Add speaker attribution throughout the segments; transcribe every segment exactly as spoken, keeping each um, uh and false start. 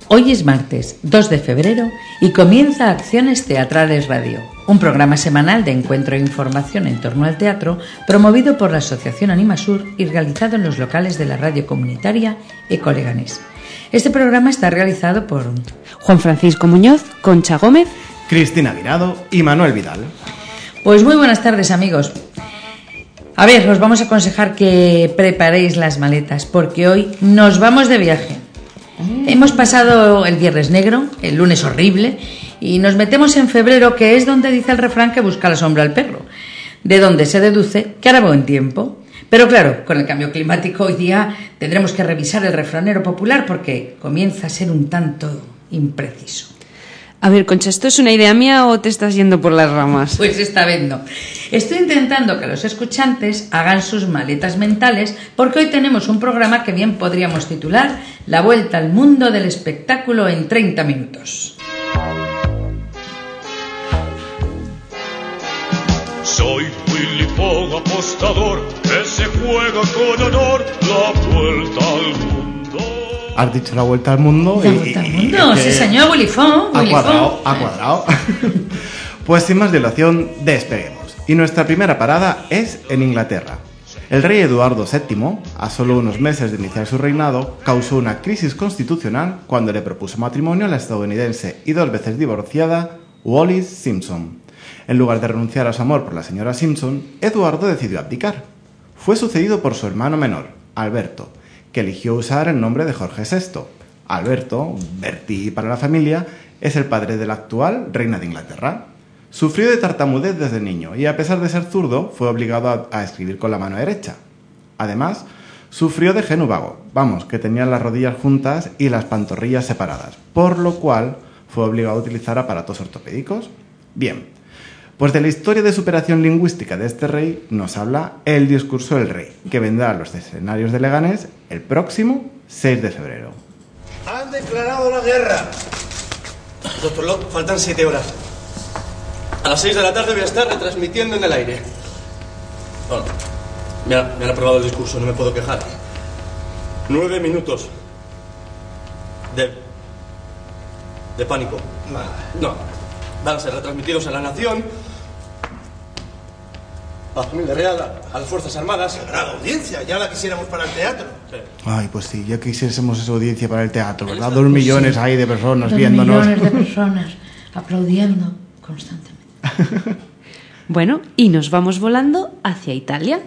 Speaker 1: Hoy es martes dos de febrero y comienza Acciones Teatrales Radio, un programa semanal de encuentro e información en torno al teatro promovido por la Asociación Animasur y realizado en los locales de la radio comunitaria Eco Leganés. Este programa está realizado por
Speaker 2: Juan Francisco Muñoz, Concha Gómez,
Speaker 3: Cristina Guirado y Manuel Vidal.
Speaker 1: Pues muy buenas tardes, amigos. A ver, os vamos a aconsejar que preparéis las maletas porque hoy nos vamos de viaje. Hemos pasado el viernes negro, el lunes horrible, y nos metemos en febrero, que es donde dice el refrán que busca la sombra al perro, de donde se deduce que hará buen tiempo. Pero claro, con el cambio climático hoy día tendremos que revisar el refranero popular porque comienza a ser un tanto impreciso.
Speaker 2: A ver, Concha, ¿esto es una idea mía o te estás yendo por las ramas?
Speaker 1: Pues esta vez no. Estoy intentando que los escuchantes hagan sus maletas mentales porque hoy tenemos un programa que bien podríamos titular La vuelta al mundo del espectáculo en treinta minutos.
Speaker 4: Soy Willy Fogg, apostador, que se juega con honor la vuelta al mundo.
Speaker 3: Has dicho la vuelta al mundo.
Speaker 1: La
Speaker 3: y,
Speaker 1: vuelta al
Speaker 3: y,
Speaker 1: mundo,
Speaker 3: y
Speaker 1: sí señor, Willy Fogg.
Speaker 3: Ha
Speaker 1: Willy
Speaker 3: cuadrado,
Speaker 1: Fogg.
Speaker 3: ha cuadrado. Pues sin más dilación, despeguemos. Y nuestra primera parada es en Inglaterra. El rey Eduardo séptimo, a solo unos meses de iniciar su reinado, causó una crisis constitucional cuando le propuso matrimonio a la estadounidense y dos veces divorciada Wallis Simpson. En lugar de renunciar a su amor por la señora Simpson, Eduardo decidió abdicar. Fue sucedido por su hermano menor, Alberto, que eligió usar el nombre de Jorge sexto. Alberto, Bertie para la familia, es el padre de la actual reina de Inglaterra. Sufrió de tartamudez desde niño y, a pesar de ser zurdo, fue obligado a, a escribir con la mano derecha. Además, sufrió de genu vago, vamos, que tenía las rodillas juntas y las pantorrillas separadas, por lo cual fue obligado a utilizar aparatos ortopédicos. Bien, pues de la historia de superación lingüística de este rey nos habla El discurso del rey, que vendrá a los escenarios de Leganés el próximo seis de febrero.
Speaker 5: Han declarado la guerra. Doctor Locke, faltan siete horas. A las seis de la tarde voy a estar retransmitiendo en el aire. Bueno, me, ha, me han aprobado el discurso, no me puedo quejar. Nueve minutos de... de pánico. No, van a ser retransmitidos en La Nación, a la familia real, a las Fuerzas Armadas. Gran audiencia, ya la quisiéramos para el teatro. Sí.
Speaker 3: Ay, pues sí, ya quisiésemos esa audiencia para el teatro, ¿verdad? Dos millones ahí de personas
Speaker 1: Dos
Speaker 3: viéndonos.
Speaker 1: millones de personas aplaudiendo constantemente.
Speaker 2: Bueno, y nos vamos volando hacia Italia.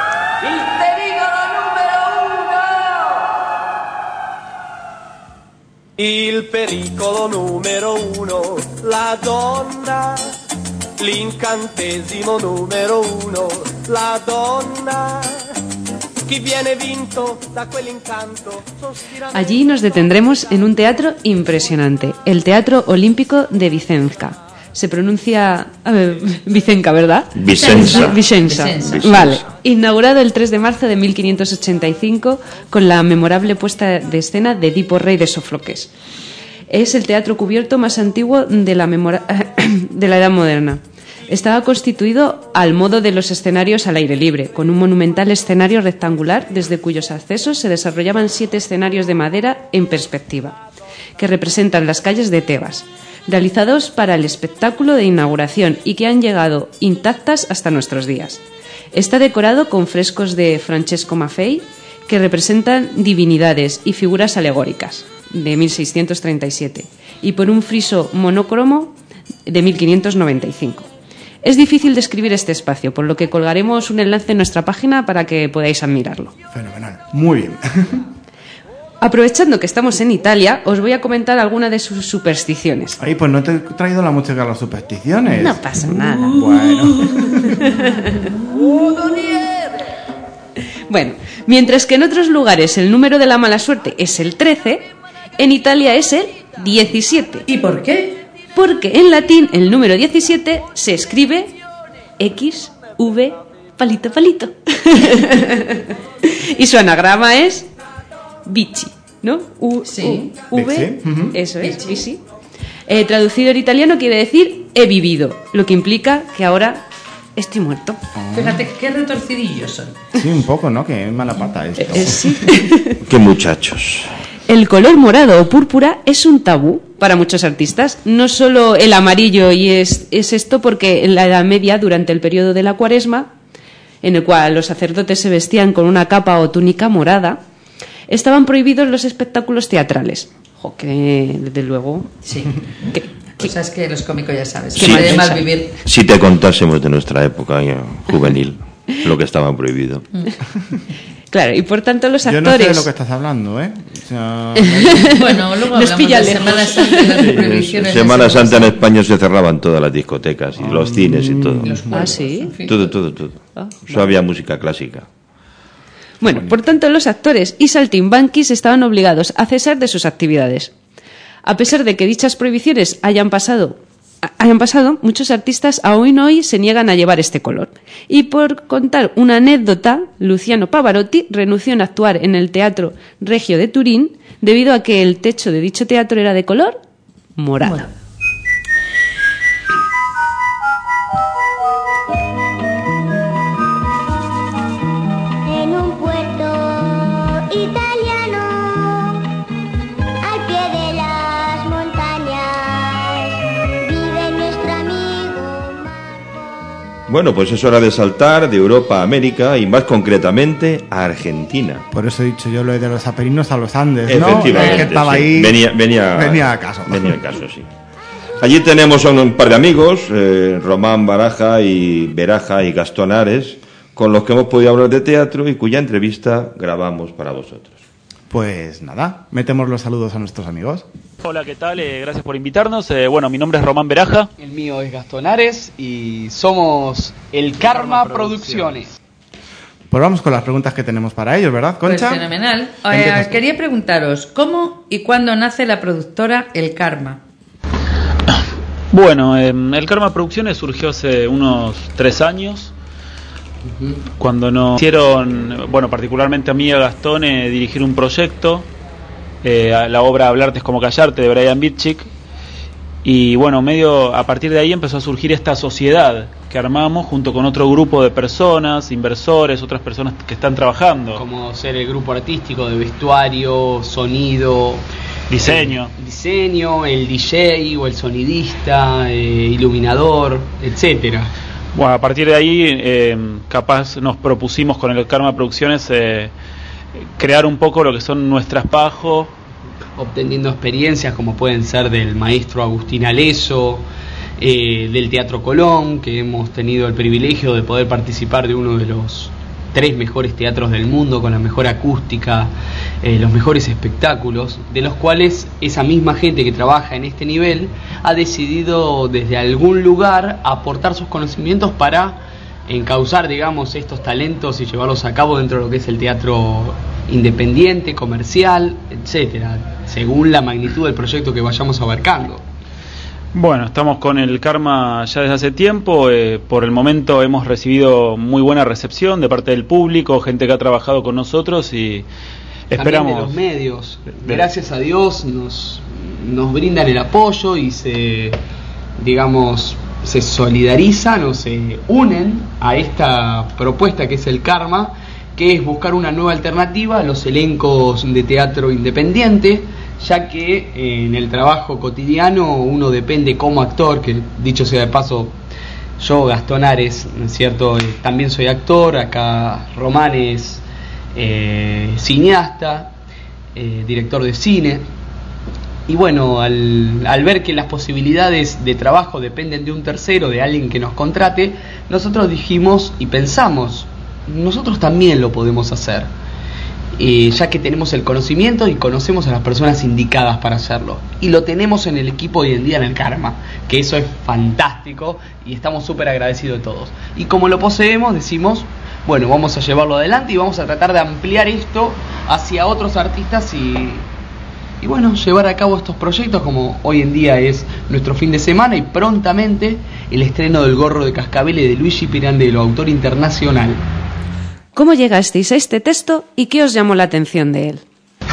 Speaker 6: Il pericolo numero uno, la donna. L'incantesimo numero uno, la donna. Chi viene vinto da quell'incanto.
Speaker 2: Allí nos detendremos en un teatro impresionante, el Teatro Olímpico de Vicenza. Se pronuncia a ver, Vicenca, ¿verdad?
Speaker 7: Vicenza.
Speaker 2: Vicenza.
Speaker 1: Vicenza.
Speaker 2: Vale. Inaugurado el tres de marzo de mil quinientos ochenta y cinco con la memorable puesta de escena de Edipo Rey de Sófocles. Es el teatro cubierto más antiguo de la, memora... de la Edad Moderna. Estaba constituido al modo de los escenarios al aire libre, con un monumental escenario rectangular desde cuyos accesos se desarrollaban siete escenarios de madera en perspectiva, que representan las calles de Tebas, realizados para el espectáculo de inauguración y que han llegado intactas hasta nuestros días. Está decorado con frescos de Francesco Maffei que representan divinidades y figuras alegóricas de mil seiscientos treinta y siete y por un friso monocromo de mil quinientos noventa y cinco. Es difícil describir este espacio, por lo que colgaremos un enlace en nuestra página para que podáis admirarlo.
Speaker 3: Fenomenal, muy bien.
Speaker 2: Aprovechando que estamos en Italia, os voy a comentar alguna de sus supersticiones.
Speaker 3: Ay, pues no te he traído la música de las supersticiones.
Speaker 2: No pasa nada.
Speaker 3: Bueno.
Speaker 2: Bueno, mientras que en otros lugares el número de la mala suerte es el trece, en Italia es el diecisiete.
Speaker 1: ¿Y por qué?
Speaker 2: Porque en latín el número diecisiete se escribe X, V, palito, palito. Y su anagrama es Bici, ¿no? U,
Speaker 1: Sí.
Speaker 2: U, V,
Speaker 3: Bici, uh-huh.
Speaker 2: Eso es,
Speaker 1: Bici.
Speaker 2: Bici. Eh, traducido en italiano quiere decir he vivido, lo que implica que ahora estoy muerto.
Speaker 1: Fíjate qué retorcidillos son.
Speaker 3: Sí, un poco, ¿no? Que es mala pata esto.
Speaker 2: Eh, sí.
Speaker 7: Qué muchachos.
Speaker 2: El color morado o púrpura es un tabú para muchos artistas. No solo el amarillo, y es, es esto porque en la Edad Media, durante el periodo de la Cuaresma, en el cual los sacerdotes se vestían con una capa o túnica morada, estaban prohibidos los espectáculos teatrales. Jo, que desde luego...
Speaker 1: Sí.
Speaker 2: Que,
Speaker 1: Cosas que los cómicos ya sabes.
Speaker 7: Sí.
Speaker 1: Que puede mal vivir.
Speaker 7: Si te contásemos de nuestra época eh, juvenil, lo que estaba prohibido.
Speaker 2: Claro, y por tanto los actores...
Speaker 3: Yo no sé de lo que estás hablando, ¿eh? O sea...
Speaker 1: Bueno, luego
Speaker 2: Nos
Speaker 1: hablamos
Speaker 2: pilla
Speaker 1: de
Speaker 2: lejos.
Speaker 1: Semana Santa y las
Speaker 7: Sí,
Speaker 1: prohibiciones.
Speaker 7: Semana
Speaker 1: de
Speaker 7: Santa en España se cerraban todas las discotecas y los cines y todo.
Speaker 1: Los
Speaker 2: Ah,
Speaker 1: juegos,
Speaker 2: ¿sí?
Speaker 1: en fin.
Speaker 7: Todo, todo, todo.
Speaker 2: Ah,
Speaker 7: Solo había música clásica.
Speaker 2: Bueno, por tanto los actores y saltimbanquis estaban obligados a cesar de sus actividades. A pesar de que dichas prohibiciones hayan pasado, hayan pasado, muchos artistas aún hoy se niegan a llevar este color. Y por contar una anécdota, Luciano Pavarotti renunció a actuar en el Teatro Regio de Turín debido a que el techo de dicho teatro era de color morado.
Speaker 1: Bueno.
Speaker 8: En un puerto italiano, al pie de las montañas, vive nuestro amigo Marco.
Speaker 7: Bueno, pues es hora de saltar de Europa a América y más concretamente a Argentina.
Speaker 3: Por eso he dicho yo lo de los Apeninos a los Andes, ¿no?
Speaker 7: Efectivamente,
Speaker 3: Es que estaba
Speaker 7: sí.
Speaker 3: ahí...
Speaker 7: venía, venía,
Speaker 3: venía a caso.
Speaker 7: Venía a caso, sí. Allí tenemos a un par de amigos, eh, Román Baraja y Beraja y Gastón Ares, con los que hemos podido hablar de teatro y cuya entrevista grabamos para vosotros.
Speaker 3: Pues nada, metemos los saludos a nuestros amigos.
Speaker 9: Hola, ¿qué tal? Eh, gracias por invitarnos. Eh, bueno, mi nombre es Román Beraja.
Speaker 10: El mío es Gastón Ares y somos el Karma, Karma Producciones.
Speaker 3: Pues vamos con las preguntas que tenemos para ellos, ¿verdad, Concha?
Speaker 1: Pues fenomenal. Eh,
Speaker 3: Empiezas tú.
Speaker 1: quería preguntaros, ¿cómo y cuándo nace la productora El Karma?
Speaker 9: Bueno, eh, el Karma Producciones surgió hace unos tres años, cuando nos hicieron, bueno, particularmente a mí y a Gastón, eh, dirigir un proyecto, eh, a la obra Hablarte es como callarte, de Brian Bitchik, y bueno, medio a partir de ahí empezó a surgir esta sociedad que armamos junto con otro grupo de personas, inversores, otras personas que están trabajando.
Speaker 10: Como ser el grupo artístico de vestuario, sonido,
Speaker 9: Diseño.
Speaker 10: El diseño, el D J o el sonidista, eh, iluminador, etcétera.
Speaker 9: Bueno, a partir de ahí, eh, capaz nos propusimos con el Karma Producciones eh, crear un poco lo que son nuestras pajos.
Speaker 10: Obteniendo experiencias como pueden ser del maestro Agustín Aleso, eh, del Teatro Colón, que hemos tenido el privilegio de poder participar de uno de los tres mejores teatros del mundo con la mejor acústica, eh, los mejores espectáculos, de los cuales esa misma gente que trabaja en este nivel ha decidido desde algún lugar aportar sus conocimientos para encauzar, digamos, estos talentos y llevarlos a cabo dentro de lo que es el teatro independiente, comercial, etcétera, según la magnitud del proyecto que vayamos abarcando.
Speaker 9: Bueno, estamos con el Karma ya desde hace tiempo. Eh, por el momento hemos recibido muy buena recepción de parte del público, gente que ha trabajado con nosotros y esperamos.
Speaker 10: También de los medios, gracias a Dios nos, nos brindan el apoyo y se, digamos, se solidarizan o se unen a esta propuesta que es el Karma, que es buscar una nueva alternativa a los elencos de teatro independiente, ya que eh, en el trabajo cotidiano uno depende como actor, que dicho sea de paso, yo, Gastón Ares, ¿no es cierto? Eh, también soy actor, acá Román es eh, cineasta, eh, director de cine, y bueno, al, al ver que las posibilidades de trabajo dependen de un tercero, de alguien que nos contrate, nosotros dijimos y pensamos, nosotros también lo podemos hacer. Eh, ya que tenemos el conocimiento y conocemos a las personas indicadas para hacerlo, y lo tenemos en el equipo hoy en día en el Karma, que eso es fantástico y estamos súper agradecidos de todos, y como lo poseemos decimos, bueno, vamos a llevarlo adelante y vamos a tratar de ampliar esto hacia otros artistas y, y bueno, llevar a cabo estos proyectos como hoy en día es nuestro fin de semana y prontamente el estreno del Gorro de Cascabel de Luigi Pirandello, autor internacional.
Speaker 2: ¿Cómo llegasteis a este texto y qué os llamó la atención de él?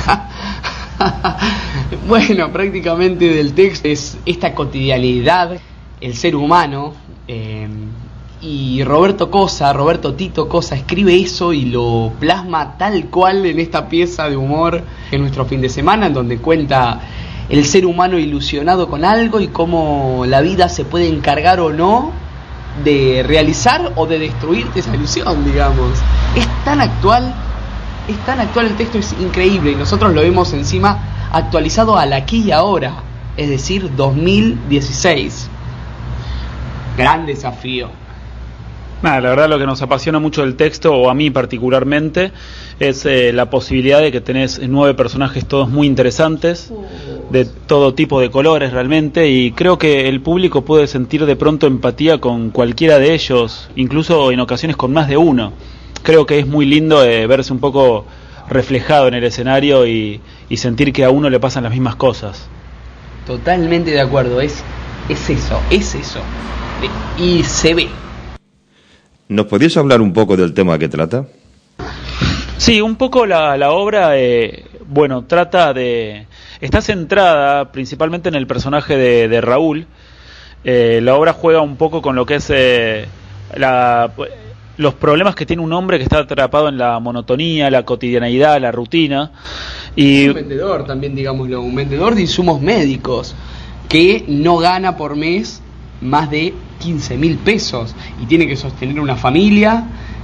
Speaker 10: Bueno, prácticamente del texto es esta cotidianidad, el ser humano, eh, y Roberto Cosa, Roberto Tito Cosa, escribe eso y lo plasma tal cual en esta pieza de humor en nuestro fin de semana, en donde cuenta el ser humano ilusionado con algo y cómo la vida se puede encargar o no de realizar o de destruir esa ilusión, digamos. Es tan actual, es tan actual el texto, es increíble, y nosotros lo vemos encima actualizado al aquí y ahora, es decir, dos mil dieciséis. Gran desafío.
Speaker 9: Nada, la verdad lo que nos apasiona mucho del texto, o a mí particularmente, es eh, la posibilidad de que tenés nueve personajes todos muy interesantes, de todo tipo de colores realmente, y creo que el público puede sentir de pronto empatía con cualquiera de ellos, incluso en ocasiones con más de uno. Creo que es muy lindo eh, verse un poco reflejado en el escenario y, y sentir que a uno le pasan las mismas cosas.
Speaker 10: Totalmente de acuerdo, es, es eso, es eso, y se ve.
Speaker 7: ¿Nos podías hablar un poco del tema que trata?
Speaker 9: Sí, un poco la, la obra, eh, bueno, trata de... Está centrada principalmente en el personaje de, de Raúl. Eh, la obra juega un poco con lo que es eh, la, los problemas que tiene un hombre que está atrapado en la monotonía, la cotidianeidad, la rutina. Y...
Speaker 10: un vendedor también, digámoslo, un vendedor de insumos médicos que no gana por mes más de quince mil pesos y tiene que sostener una familia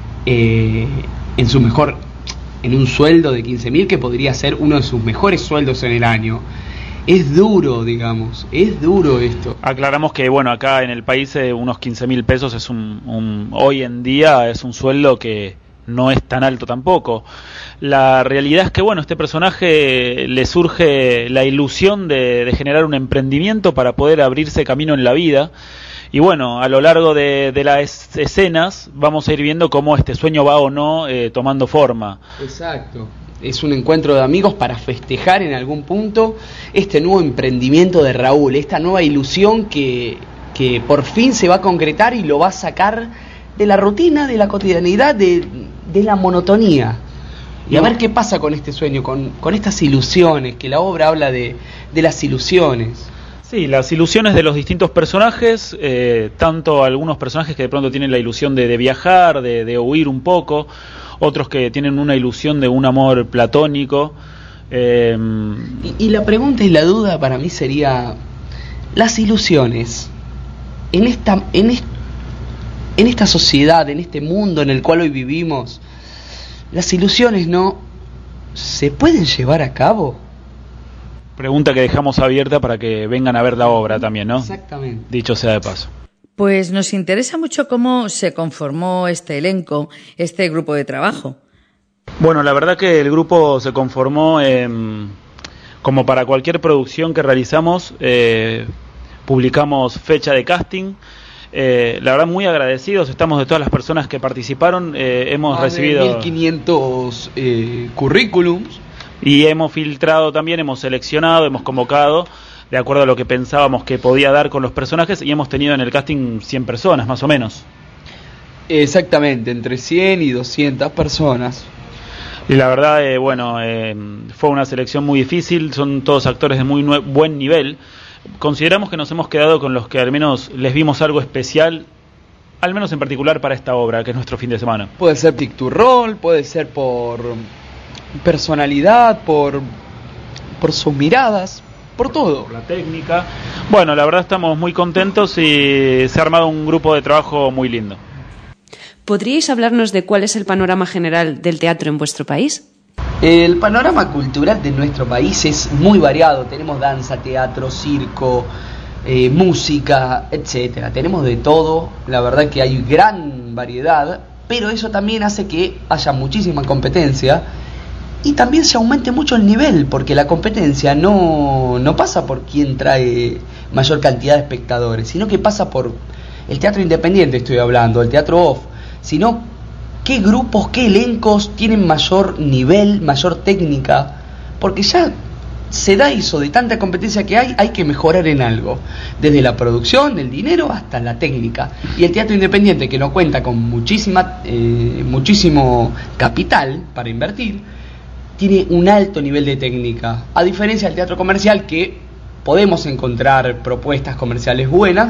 Speaker 10: eh, en su mejor en un sueldo de quince mil que podría ser uno de sus mejores sueldos en el año. Es duro, digamos, es duro esto.
Speaker 9: Aclaramos que, bueno, acá en el país eh, unos quince mil pesos es un, un hoy en día es un sueldo que no es tan alto tampoco. La realidad es que, bueno, este personaje le surge la ilusión de, de generar un emprendimiento para poder abrirse camino en la vida. Y bueno, a lo largo de, de las escenas vamos a ir viendo cómo este sueño va o no eh, tomando forma.
Speaker 10: Exacto. Es un encuentro de amigos para festejar en algún punto este nuevo emprendimiento de Raúl, esta nueva ilusión que, que por fin se va a concretar y lo va a sacar de la rutina, de la cotidianidad, de, de la monotonía. Y a ver qué pasa con este sueño, con, con estas ilusiones, que la obra habla de, de las ilusiones.
Speaker 9: Sí, las ilusiones de los distintos personajes, eh, tanto algunos personajes que de pronto tienen la ilusión de, de viajar, de, de huir un poco, otros que tienen una ilusión de un amor platónico. Eh...
Speaker 10: Y, y la pregunta y la duda para mí sería, las ilusiones, en esta, en, est, en esta sociedad, en este mundo en el cual hoy vivimos, las ilusiones no se pueden llevar a cabo.
Speaker 9: Pregunta que dejamos abierta para que vengan a ver la obra también, ¿no?
Speaker 10: Exactamente.
Speaker 9: Dicho sea de paso.
Speaker 1: Pues nos interesa mucho cómo se conformó este elenco, este grupo de trabajo.
Speaker 9: Bueno, la verdad que el grupo se conformó, eh, como para cualquier producción que realizamos, eh, publicamos fecha de casting. Eh, la verdad muy agradecidos estamos de todas las personas que participaron. Eh, hemos
Speaker 10: Más
Speaker 9: recibido
Speaker 10: de mil quinientos eh, currículums.
Speaker 9: Y hemos filtrado también, hemos seleccionado, hemos convocado de acuerdo a lo que pensábamos que podía dar con los personajes, y hemos tenido en el casting cien personas más o menos.
Speaker 10: Exactamente, entre cien y doscientas personas.
Speaker 9: Y la verdad, eh, bueno, eh, fue una selección muy difícil, son todos actores de muy nue- buen nivel. Consideramos que nos hemos quedado con los que al menos les vimos algo especial, al menos en particular para esta obra, que es nuestro fin de semana.
Speaker 10: Puede ser picturrol, puede ser por personalidad, por, por sus miradas, por todo.
Speaker 9: Por la técnica. Bueno, la verdad estamos muy contentos y se ha armado un grupo de trabajo muy lindo.
Speaker 2: ¿Podríais hablarnos de cuál es el panorama general del teatro en vuestro país?
Speaker 10: El panorama cultural de nuestro país es muy variado. Tenemos danza, teatro, circo, eh, música, etcétera. Tenemos de todo. La verdad que hay gran variedad, pero eso también hace que haya muchísima competencia y también se aumente mucho el nivel, porque la competencia no, no pasa por quién trae mayor cantidad de espectadores, sino que pasa por el teatro independiente, estoy hablando, el teatro off, sino qué grupos, qué elencos tienen mayor nivel, mayor técnica, porque ya se da eso, de tanta competencia que hay, hay que mejorar en algo, desde la producción, el dinero, hasta la técnica. Y el teatro independiente, que no cuenta con muchísima, eh, muchísimo capital para invertir, tiene un alto nivel de técnica, a diferencia del teatro comercial, que podemos encontrar propuestas comerciales buenas,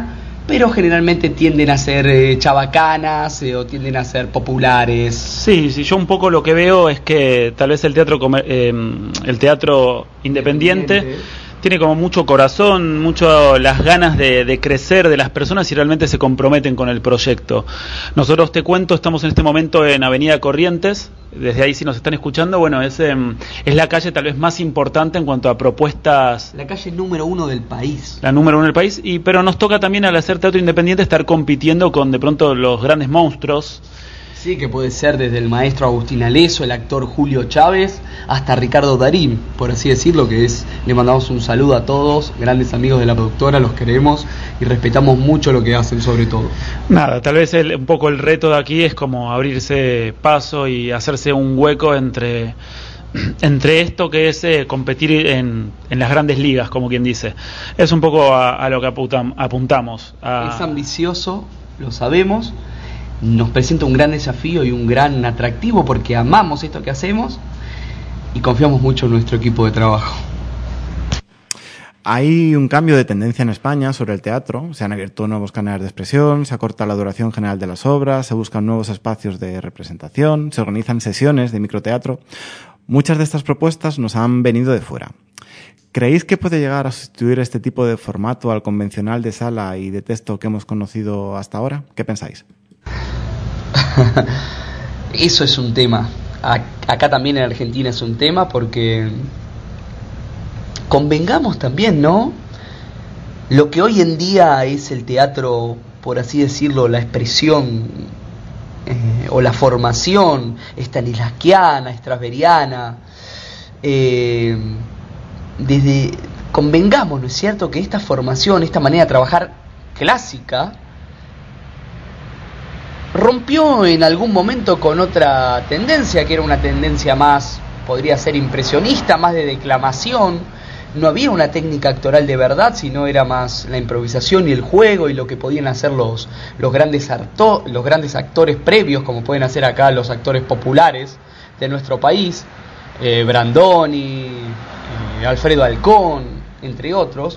Speaker 10: pero generalmente tienden a ser eh, chabacanas eh, o tienden a ser populares.
Speaker 9: Sí, sí, yo un poco lo que veo es que tal vez el teatro comer, eh, el teatro independiente, independiente tiene como mucho corazón, mucho las ganas de, de crecer de las personas y realmente se comprometen con el proyecto. Nosotros, te cuento, estamos en este momento en Avenida Corrientes. Desde ahí, si nos están escuchando, bueno, es, eh, es la calle tal vez más importante en cuanto a propuestas.
Speaker 10: La calle número uno del país.
Speaker 9: La número uno del país, y pero nos toca también, al hacer teatro independiente, estar compitiendo con de pronto los grandes monstruos.
Speaker 10: Sí, que puede ser desde el maestro Agustín Aleso, el actor Julio Chávez, hasta Ricardo Darín, por así decirlo, que es, le mandamos un saludo a todos, grandes amigos de la productora, los queremos y respetamos mucho lo que hacen, sobre todo.
Speaker 9: Nada, tal vez el, un poco el reto de aquí es como abrirse paso y hacerse un hueco entre, entre esto que es eh, competir en, en las grandes ligas, como quien dice. Es un poco a, a lo que apuntam, apuntamos. A...
Speaker 10: Es ambicioso, lo sabemos. Nos presenta un gran desafío y un gran atractivo porque amamos esto que hacemos y confiamos mucho en nuestro equipo de trabajo.
Speaker 3: Hay un cambio de tendencia en España sobre el teatro. Se han abierto nuevos canales de expresión, se acorta la duración general de las obras, se buscan nuevos espacios de representación, se organizan sesiones de microteatro. Muchas de estas propuestas nos han venido de fuera. ¿Creéis que puede llegar a sustituir este tipo de formato al convencional de sala y de texto que hemos conocido hasta ahora? ¿Qué pensáis?
Speaker 10: Eso es un tema. Acá también en Argentina es un tema porque convengamos también, ¿no? Lo que hoy en día es el teatro, por así decirlo, la expresión eh, o la formación stanislavskiana, strasberiana, eh, desde convengamos, ¿no es cierto?, que esta formación, esta manera de trabajar clásica rompió en algún momento con otra tendencia, que era una tendencia más, podría ser impresionista, más de declamación. No había una técnica actoral de verdad, sino era más la improvisación y el juego y lo que podían hacer los, los, grandes, arto, los grandes actores previos, como pueden hacer acá los actores populares de nuestro país, eh, Brandoni, eh, Alfredo Alcón, entre otros.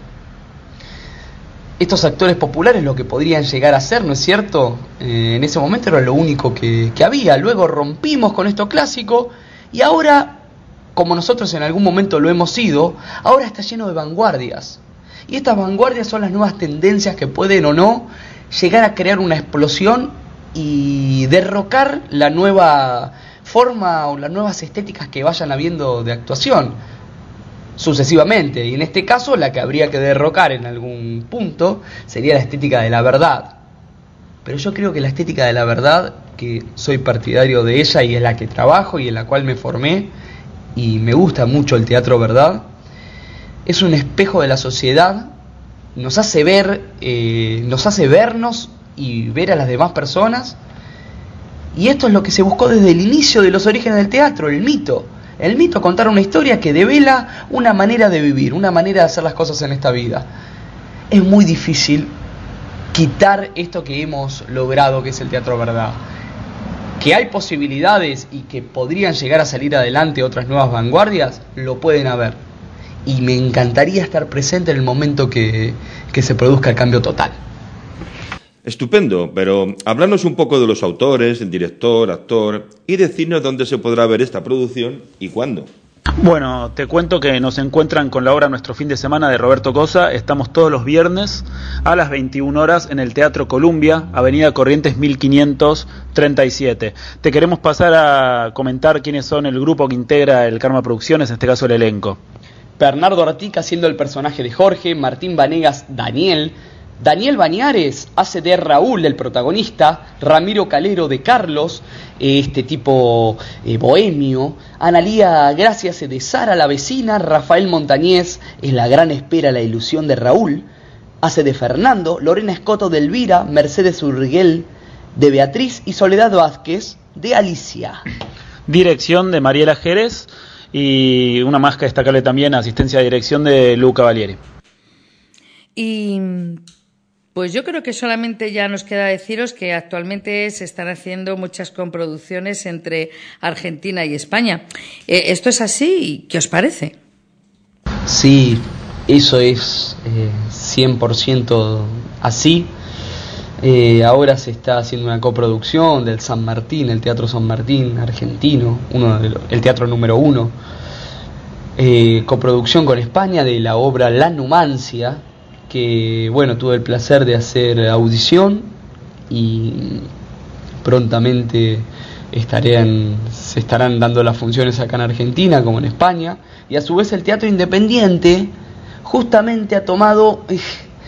Speaker 10: Estos actores populares lo que podrían llegar a ser, ¿no es cierto? Eh, en ese momento era lo único que, que había. Luego rompimos con esto clásico y ahora, como nosotros en algún momento lo hemos sido, ahora está lleno de vanguardias. Y estas vanguardias son las nuevas tendencias que pueden o no llegar a crear una explosión y derrocar la nueva forma o las nuevas estéticas que vayan habiendo de actuación. Sucesivamente, y en este caso la que habría que derrocar en algún punto sería la estética de la verdad. Pero yo creo que la estética de la verdad, que soy partidario de ella y es la que trabajo y en la cual me formé y me gusta mucho el teatro verdad, es un espejo de la sociedad, nos hace ver, eh, nos hace vernos y ver a las demás personas, y esto es lo que se buscó desde el inicio de los orígenes del teatro, el mito. El mito, contar una historia que devela una manera de vivir, una manera de hacer las cosas en esta vida. Es muy difícil quitar esto que hemos logrado, que es el teatro verdad. Que hay posibilidades y que podrían llegar a salir adelante otras nuevas vanguardias, lo pueden haber. Y me encantaría estar presente en el momento que, que se produzca el cambio total.
Speaker 7: Estupendo, pero hablarnos un poco de los autores, el director, actor, y decirnos dónde se podrá ver esta producción y cuándo.
Speaker 9: Bueno, te cuento que nos encuentran con la obra Nuestro fin de semana de Roberto Cosa. Estamos todos los viernes a las veintiuna horas en el Teatro Columbia, Avenida Corrientes mil quinientos treinta y siete. Te queremos pasar a comentar quiénes son el grupo que integra el Karma Producciones, en este caso el elenco.
Speaker 10: Bernardo Artica haciendo el personaje de Jorge, Martín Vanegas, Daniel, Daniel Bañares hace de Raúl, el protagonista, Ramiro Calero de Carlos, este tipo eh, bohemio, Analía Gracia hace de Sara la vecina, Rafael Montañez es la gran espera, la ilusión de Raúl, hace de Fernando, Lorena Escoto de Elvira, Mercedes Urguel de Beatriz y Soledad Vázquez de Alicia.
Speaker 9: Dirección de Mariela Jerez y una más que destacable también, asistencia de dirección de Luca Valieri.
Speaker 1: Y pues yo creo que solamente ya nos queda deciros que actualmente se están haciendo muchas coproducciones entre Argentina y España. Eh, ¿Esto es así? ¿Qué os parece?
Speaker 10: Sí, eso es eh, cien por ciento así. Eh, ahora se está haciendo una coproducción del San Martín, el Teatro San Martín argentino, uno de los, el teatro número uno, eh, coproducción con España de la obra La Numancia, que bueno, tuve el placer de hacer audición y prontamente estarían, se estarán dando las funciones acá en Argentina como en España. Y a su vez el teatro independiente justamente ha tomado, eh,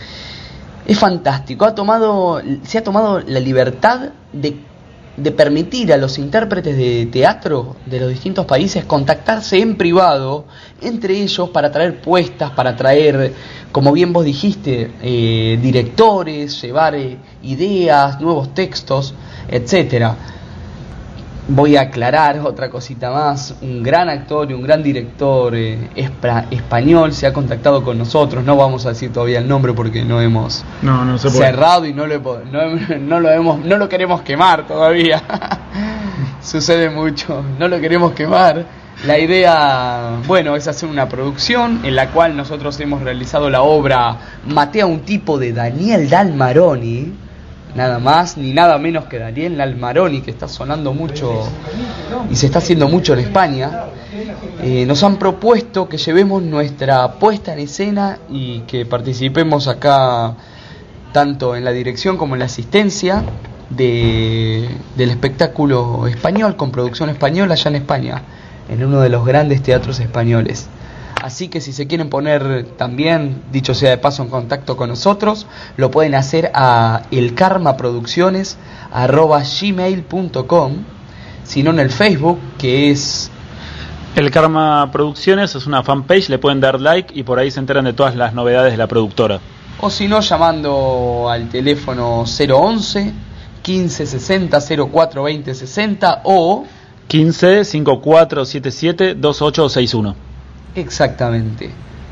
Speaker 10: es fantástico, ha tomado, se ha tomado la libertad de, de permitir a los intérpretes de teatro de los distintos países contactarse en privado entre ellos para traer puestas, para traer, como bien vos dijiste, eh, directores, llevar eh, ideas, nuevos textos, etcétera. Voy a aclarar otra cosita más. Un gran actor y un gran director eh, espa- español se ha contactado con nosotros. No vamos a decir todavía el nombre porque no hemos
Speaker 9: no, no se puede.
Speaker 10: cerrado y no, le, no, no, lo hemos, no lo queremos quemar todavía. Sucede mucho, no lo queremos quemar. La idea, bueno, es hacer una producción en la cual nosotros hemos realizado la obra Maté a un tipo de Daniel Dalmaroni. Nada más ni nada menos que Daniel Dalmaroni, que está sonando mucho y se está haciendo mucho en España. Eh, nos han propuesto que llevemos nuestra puesta en escena y que participemos acá tanto en la dirección como en la asistencia de, del espectáculo español, con producción española allá en España, en uno de los grandes teatros españoles. Así que si se quieren poner también, dicho sea de paso, en contacto con nosotros, lo pueden hacer a elkarmaproducciones arroba gmail punto com, sino en el Facebook, que es...
Speaker 9: El Karma Producciones es una fanpage, le pueden dar like y por ahí se enteran de todas las novedades de la productora.
Speaker 10: O si no, llamando al teléfono cero once, quince sesenta, cero cuatro veinte sesenta o...
Speaker 9: quince, cincuenta y cuatro setenta y siete, veintiocho sesenta y uno.
Speaker 10: Exactamente.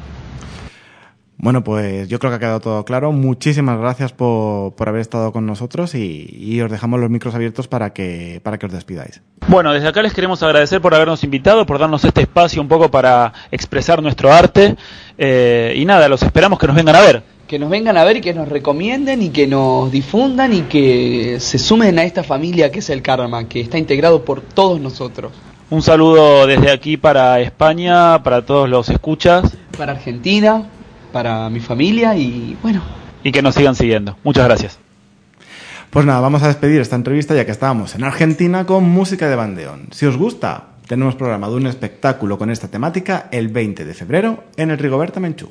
Speaker 3: Bueno, pues yo creo que ha quedado todo claro. Muchísimas gracias por, por haber estado con nosotros y, y os dejamos los micros abiertos para que, para que os despidáis.
Speaker 9: Bueno, desde acá les queremos agradecer por habernos invitado, por darnos este espacio un poco para expresar nuestro arte. Eh, y nada, los esperamos que nos vengan a ver.
Speaker 10: Que nos vengan a ver y que nos recomienden y que nos difundan y que se sumen a esta familia que es el Karma, que está integrado por todos nosotros.
Speaker 9: Un saludo desde aquí para España, para todos los escuchas.
Speaker 10: Para Argentina, para mi familia y bueno.
Speaker 9: Y que nos sigan siguiendo. Muchas gracias.
Speaker 3: Pues nada, vamos a despedir esta entrevista ya que estábamos en Argentina con música de bandeón. Si os gusta, tenemos programado un espectáculo con esta temática el veinte de febrero en el Rigoberta Menchú.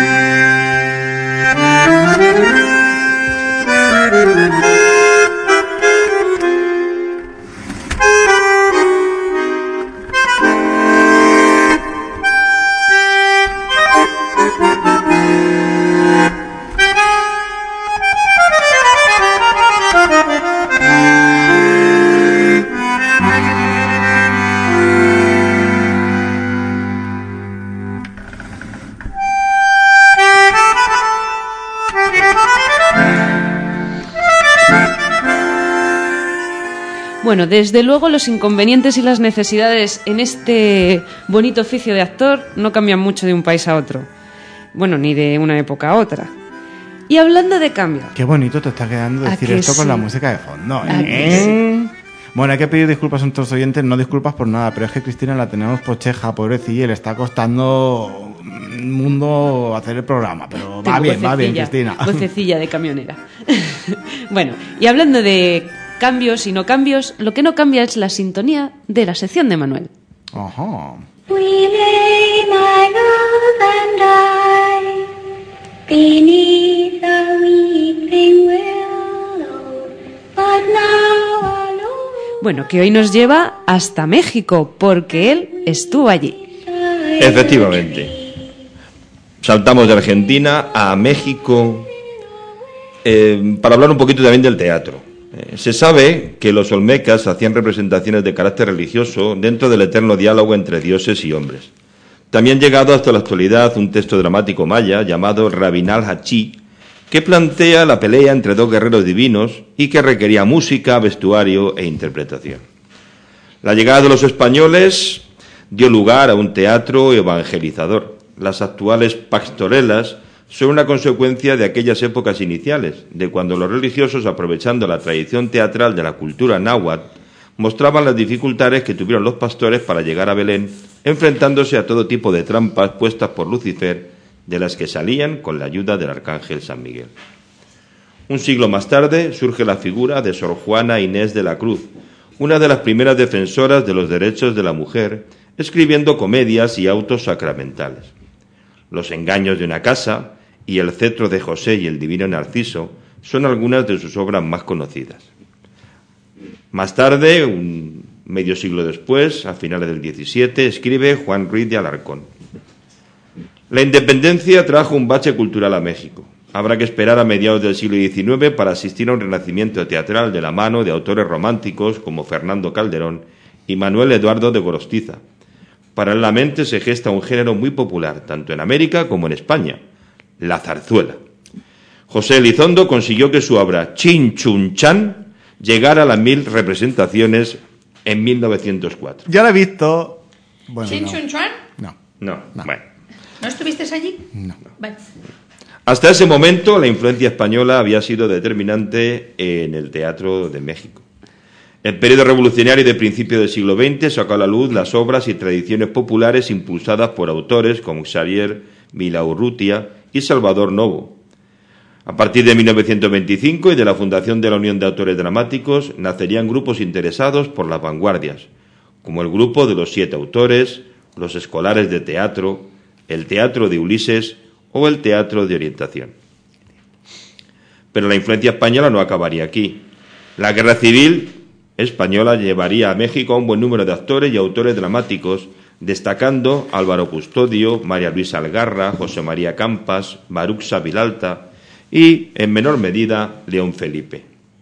Speaker 2: Bueno, desde luego los inconvenientes y las necesidades en este bonito oficio de actor no cambian mucho de un país a otro. Bueno, ni de una época a otra. Y hablando de cambio...
Speaker 3: Qué bonito te está quedando decir esto sí? Con la música de fondo, ¿eh?
Speaker 2: Sí?
Speaker 3: Bueno, hay que pedir disculpas a nuestros oyentes, no disculpas por nada, pero es que Cristina la tenemos pocheja, pobrecilla, y le está costando un mundo hacer el programa, pero va bien, va bien, Cristina.
Speaker 2: Vocecilla de camionera. Bueno, y hablando de cambios y no cambios, lo que no cambia es la sintonía de la sección de Manuel.
Speaker 3: Ajá.
Speaker 8: We lay my love and I beneath a weeping willow, but now alone.
Speaker 2: Bueno, que hoy nos lleva hasta México, porque él estuvo allí.
Speaker 7: Efectivamente. Saltamos de Argentina a México eh, para hablar un poquito también del teatro. Eh, se sabe que los olmecas hacían representaciones de carácter religioso dentro del eterno diálogo entre dioses y hombres. También ha llegado hasta la actualidad un texto dramático maya llamado Rabinal Hachí, que plantea la pelea entre dos guerreros divinos y que requería música, vestuario e interpretación. La llegada de los españoles dio lugar a un teatro evangelizador. Las actuales pastorelas son una consecuencia de aquellas épocas iniciales, de cuando los religiosos, aprovechando la tradición teatral de la cultura náhuatl, mostraban las dificultades que tuvieron los pastores para llegar a Belén, enfrentándose a todo tipo de trampas puestas por Lucifer, de las que salían con la ayuda del arcángel San Miguel. Un siglo más tarde surge la figura de Sor Juana Inés de la Cruz, una de las primeras defensoras de los derechos de la mujer, escribiendo comedias y autos sacramentales. Los engaños de una casa y El cetro de José y el divino Narciso son algunas de sus obras más conocidas. Más tarde, un medio siglo después, a finales del diecisiete, escribe Juan Ruiz de Alarcón. La independencia trajo un bache cultural a México. Habrá que esperar a mediados del siglo diecinueve para asistir a un renacimiento teatral de la mano de autores románticos como Fernando Calderón y Manuel Eduardo de Gorostiza. Paralelamente se gesta un género muy popular, tanto en América como en España, la zarzuela. José Elizondo consiguió que su obra Chin Chun Chan llegara a las mil representaciones en mil novecientos cuatro.
Speaker 3: Yo la he visto... Bueno,
Speaker 1: ¿Chin
Speaker 3: no.
Speaker 1: Chun Chuan?
Speaker 3: No.
Speaker 7: No,
Speaker 3: No.
Speaker 7: bueno.
Speaker 1: ¿No estuviste allí?
Speaker 3: No.
Speaker 1: Vale.
Speaker 7: Hasta ese momento, la influencia española había sido determinante en el teatro de México. El periodo revolucionario de principio del siglo veinte sacó a la luz las obras y tradiciones populares impulsadas por autores como Xavier Villaurrutia y Salvador Novo. A partir de mil novecientos veinticinco y de la fundación de la Unión de Autores Dramáticos, nacerían grupos interesados por las vanguardias, como el grupo de los siete autores, los escolares de teatro, el teatro de Ulises o el teatro de orientación. Pero la influencia española no acabaría aquí. La guerra civil española llevaría a México a un buen número de actores y autores dramáticos, destacando Álvaro Custodio, María Luisa Algarra, José María Campas, Maruxa Vilalta y, en menor medida, León Felipe.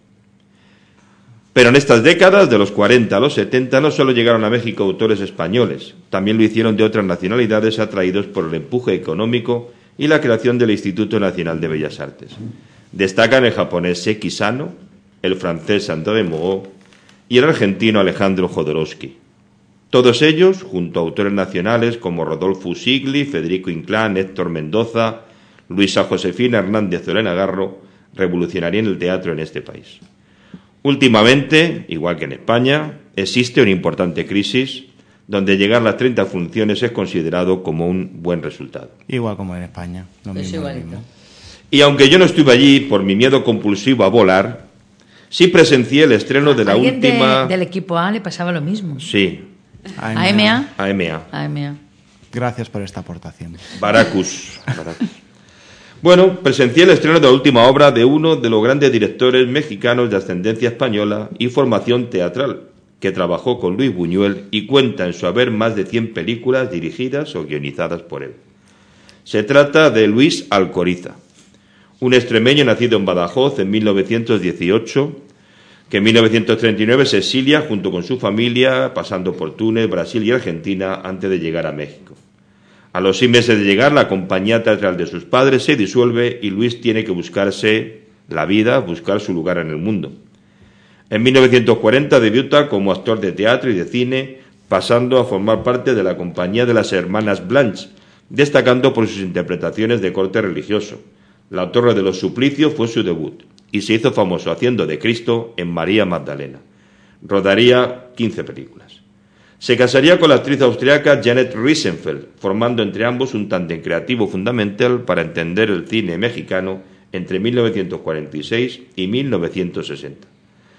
Speaker 7: Pero en estas décadas, de los cuarenta a los setenta, no solo llegaron a México autores españoles, también lo hicieron de otras nacionalidades atraídos por el empuje económico y la creación del Instituto Nacional de Bellas Artes. Destacan el japonés Seki Sano, el francés André Moreau y el argentino Alejandro Jodorowsky. Todos ellos, junto a autores nacionales como Rodolfo Usigli, Federico Inclán, Héctor Mendoza, Luisa Josefina Hernández Olena Garro, revolucionarían el teatro en este país. Últimamente, igual que en España, existe una importante crisis donde llegar a las treinta funciones es considerado como un buen resultado.
Speaker 3: Igual como en España. Lo
Speaker 1: Pues
Speaker 3: mismo, lo
Speaker 1: igualito.
Speaker 3: mismo.
Speaker 7: Y aunque yo no estuve allí por mi miedo compulsivo a volar, sí presencié el estreno de la
Speaker 1: ¿Alguien de-
Speaker 7: última...
Speaker 1: del equipo A le pasaba lo mismo?
Speaker 7: Sí,
Speaker 1: ¿A M A?
Speaker 7: A M A.
Speaker 1: A M A.
Speaker 3: Gracias por esta aportación.
Speaker 7: Baracus. Baracus. Bueno, presencié el estreno de la última obra de uno de los grandes directores mexicanos de ascendencia española y formación teatral, que trabajó con Luis Buñuel y cuenta en su haber más de cien películas dirigidas o guionizadas por él. Se trata de Luis Alcoriza, un extremeño nacido en Badajoz en mil novecientos dieciocho, que en mil novecientos treinta y nueve se exilia junto con su familia, pasando por Túnez, Brasil y Argentina, antes de llegar a México. A los seis meses de llegar, la compañía teatral de sus padres se disuelve y Luis tiene que buscarse la vida, buscar su lugar en el mundo. En mil novecientos cuarenta debuta como actor de teatro y de cine, pasando a formar parte de la compañía de las hermanas Blanche, destacando por sus interpretaciones de corte religioso. La Torre de los Suplicios fue su debut y se hizo famoso haciendo de Cristo en María Magdalena. Rodaría quince películas. Se casaría con la actriz austriaca Janet Riesenfeld, formando entre ambos un tándem creativo fundamental para entender el cine mexicano entre mil novecientos cuarenta y seis y mil novecientos sesenta.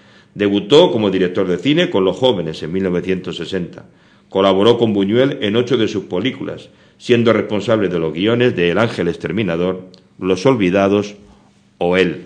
Speaker 7: Debutó como director de cine con Los Jóvenes en mil novecientos sesenta. Colaboró con Buñuel en ocho de sus películas, siendo responsable de los guiones de El Ángel Exterminador, Los Olvidados o Él.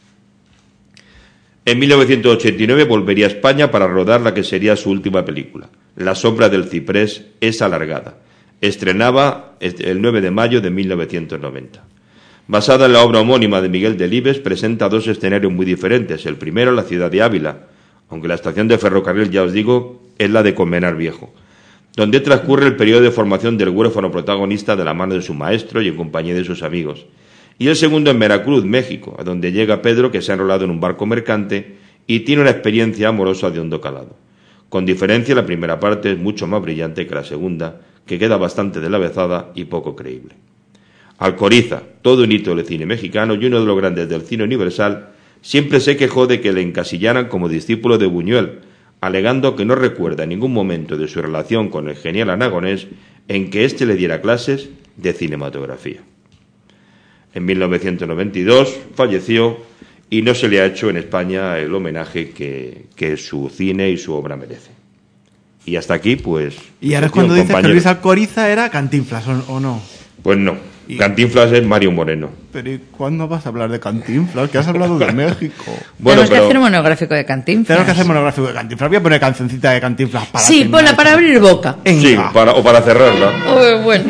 Speaker 7: En mil novecientos ochenta y nueve volvería a España para rodar la que sería su última película, La sombra del ciprés es alargada. Estrenaba el nueve de mayo de mil novecientos noventa. Basada en la obra homónima de Miguel Delibes, presenta dos escenarios muy diferentes. El primero, la ciudad de Ávila, aunque la estación de ferrocarril, ya os digo, es la de Colmenar Viejo, donde transcurre el periodo de formación del huérfano protagonista de la mano de su maestro y en compañía de sus amigos. Y el segundo en Veracruz, México, a donde llega Pedro, que se ha enrolado en un barco mercante y tiene una experiencia amorosa de hondo calado. Con diferencia, la primera parte es mucho más brillante que la segunda, que queda bastante deslavazada y poco creíble. Alcoriza, todo un hito del cine mexicano y uno de los grandes del cine universal, siempre se quejó de que le encasillaran como discípulo de Buñuel, alegando que no recuerda ningún momento de su relación con el genial aragonés en que éste le diera clases de cinematografía. En mil novecientos noventa y dos falleció y no se le ha hecho en España el homenaje que, que su cine y su obra merece. Y hasta aquí, pues...
Speaker 3: Y ahora es cuando dices que Luis Alcoriza era Cantinflas, ¿o, o no?
Speaker 7: Pues no. Y... Cantinflas es Mario Moreno.
Speaker 3: Pero ¿y cuándo vas a hablar de Cantinflas? Que has hablado de México.
Speaker 1: Bueno, tenemos pero... que hacer un monográfico de Cantinflas.
Speaker 3: Tenemos que hacer un monográfico de Cantinflas. Voy a poner cancioncita de Cantinflas para...
Speaker 1: Sí, ponla para abrir boca.
Speaker 7: Venga. Sí, para, o para cerrarla.
Speaker 1: Oh, bueno.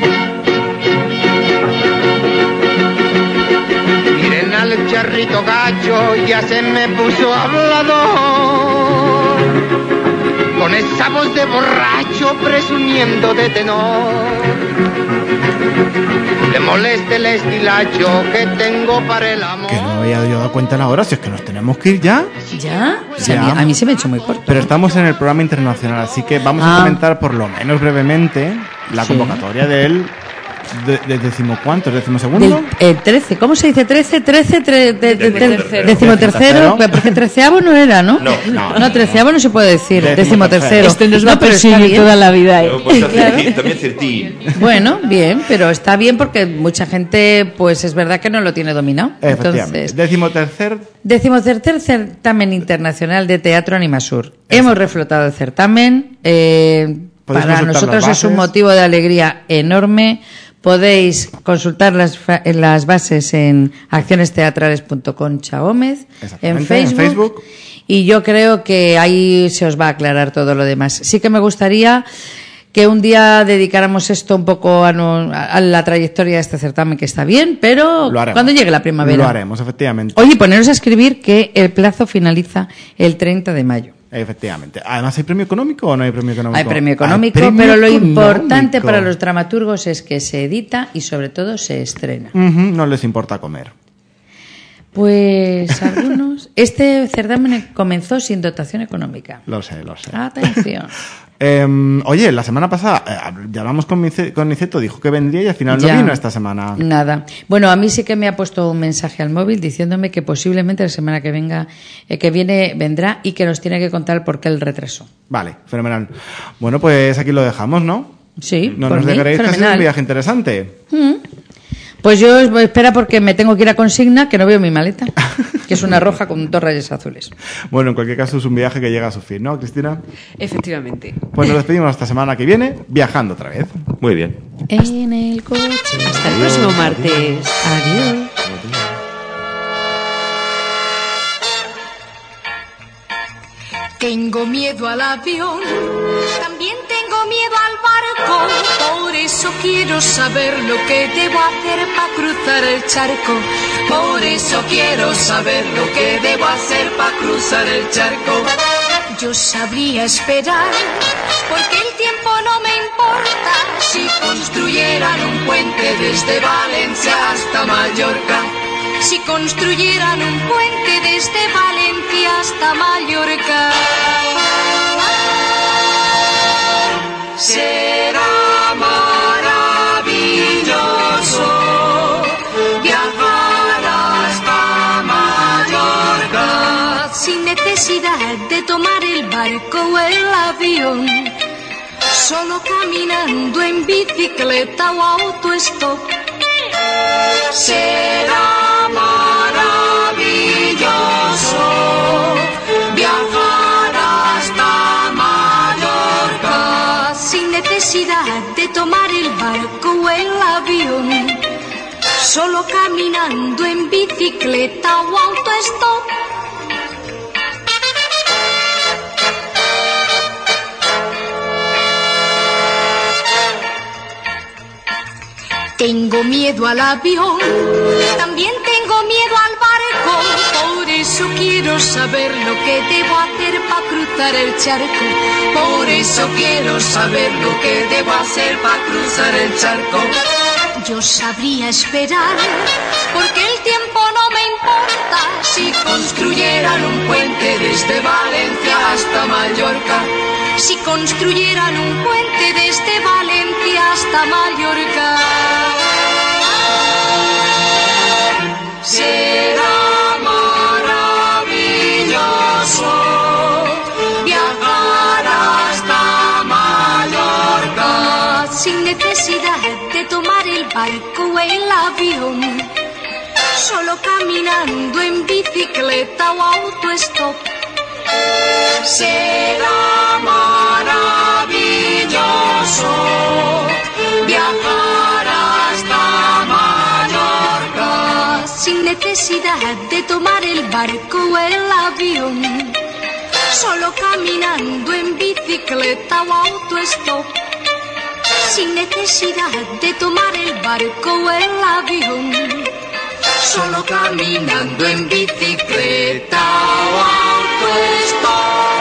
Speaker 11: Miren al charrito gacho, ya se me puso hablador, con esa voz de borracho presumiendo de tenor. Le moleste el estilacho que tengo para el amor.
Speaker 3: Que no me había yo dado cuenta ahora, si es que nos tenemos que ir ya.
Speaker 1: ¿Ya? O sea,
Speaker 3: ya.
Speaker 1: A, mí, a mí se me ha hecho muy corto.
Speaker 3: Pero estamos en el programa internacional, así que vamos ah. a comentar por lo menos brevemente la sí. convocatoria del... ¿De, de decimocuántos? ¿Decimosegundo?
Speaker 1: Del, eh, trece. ¿Cómo se dice? trece, trece, tre, de, de, de, decimotercero. Porque treceavo no era, ¿no?
Speaker 7: No, no,
Speaker 1: no treceavo no se puede decir. Decimotercero.
Speaker 2: Este nos va a perseguir toda la vida. ¿eh?
Speaker 7: No, pues claro. También certín.
Speaker 1: Bueno, bien, pero está bien porque mucha gente, pues es verdad que no lo tiene dominado. Entonces,
Speaker 3: decimotercer.
Speaker 1: Decimotercer certamen internacional de teatro Animasur. Exacto. Hemos reflotado el certamen. Eh, para nosotros es un motivo de alegría enorme. Podéis consultar las, las bases en acciones teatrales punto com Chagómez, en Facebook, en Facebook, y yo creo que ahí se os va a aclarar todo lo demás. Sí que me gustaría que un día dedicáramos esto un poco a, no, a la trayectoria de este certamen, que está bien, pero cuando llegue la primavera.
Speaker 3: Lo haremos, efectivamente.
Speaker 1: Oye, poneros a escribir que el plazo finaliza el treinta de mayo.
Speaker 3: Efectivamente. Además, ¿hay premio económico o no hay premio económico?
Speaker 1: Hay premio económico, premio pero lo económico. Importante para los dramaturgos es que se edita y sobre todo se estrena.
Speaker 3: Uh-huh, no les importa comer.
Speaker 1: Pues algunos... Este certamen comenzó sin dotación económica.
Speaker 3: Lo sé, lo sé.
Speaker 1: Atención.
Speaker 3: eh, oye, la semana pasada eh, ya hablamos con, con Niceto, dijo que vendría y al final ya, no vino esta semana.
Speaker 1: Nada. Bueno, a mí sí que me ha puesto un mensaje al móvil diciéndome que posiblemente la semana que venga, eh, que viene, vendrá y que nos tiene que contar por qué el retraso.
Speaker 3: Vale, fenomenal. Bueno, pues aquí lo dejamos, ¿no?
Speaker 1: Sí,
Speaker 3: ¿No
Speaker 1: por
Speaker 3: nos
Speaker 1: mí,
Speaker 3: dejaréis que
Speaker 1: fenomenal.
Speaker 3: sea un viaje interesante?
Speaker 1: Mm. Pues yo espera porque me tengo que ir a consigna, que no veo mi maleta, que es una roja con dos rayas azules.
Speaker 3: Bueno, en cualquier caso es un viaje que llega a su fin, ¿no, Cristina?
Speaker 2: Efectivamente.
Speaker 3: Pues nos despedimos hasta semana que viene, viajando otra vez.
Speaker 7: Muy bien.
Speaker 1: En el coche.
Speaker 2: Hasta el próximo martes.
Speaker 1: Adiós.
Speaker 12: Tengo miedo al avión, también tengo miedo al barco, por eso quiero saber lo que debo hacer para cruzar el charco. Por eso quiero saber lo que debo hacer para cruzar el charco. Yo sabría esperar, porque el tiempo no me importa, si construyeran un puente desde Valencia hasta Mallorca. Si construyeran un puente desde Valencia hasta Mallorca, será maravilloso viajar hasta Mallorca, sin necesidad de tomar el barco o el avión, solo caminando en bicicleta o autostop. Será maravilloso viajar hasta Mallorca, sin necesidad de tomar el barco o el avión, solo caminando en bicicleta o autostop. Tengo miedo al avión, también tengo miedo al barco, por eso quiero saber lo que debo hacer para cruzar el charco. Por eso quiero saber lo que debo hacer para cruzar el charco. Yo sabría esperar, porque el tiempo no me importa, si construyeran un puente desde Valencia hasta Mallorca. Si construyeran un puente desde Valencia hasta Mallorca. sin necesidad de tomar el barco o el avión, solo caminando en bicicleta o autostop. Será maravilloso viajar hasta Mallorca sin necesidad de tomar el barco o el avión, solo caminando en bicicleta o autostop, sin necesidad de tomar el barco o el avión, solo caminando en bicicleta o autostop.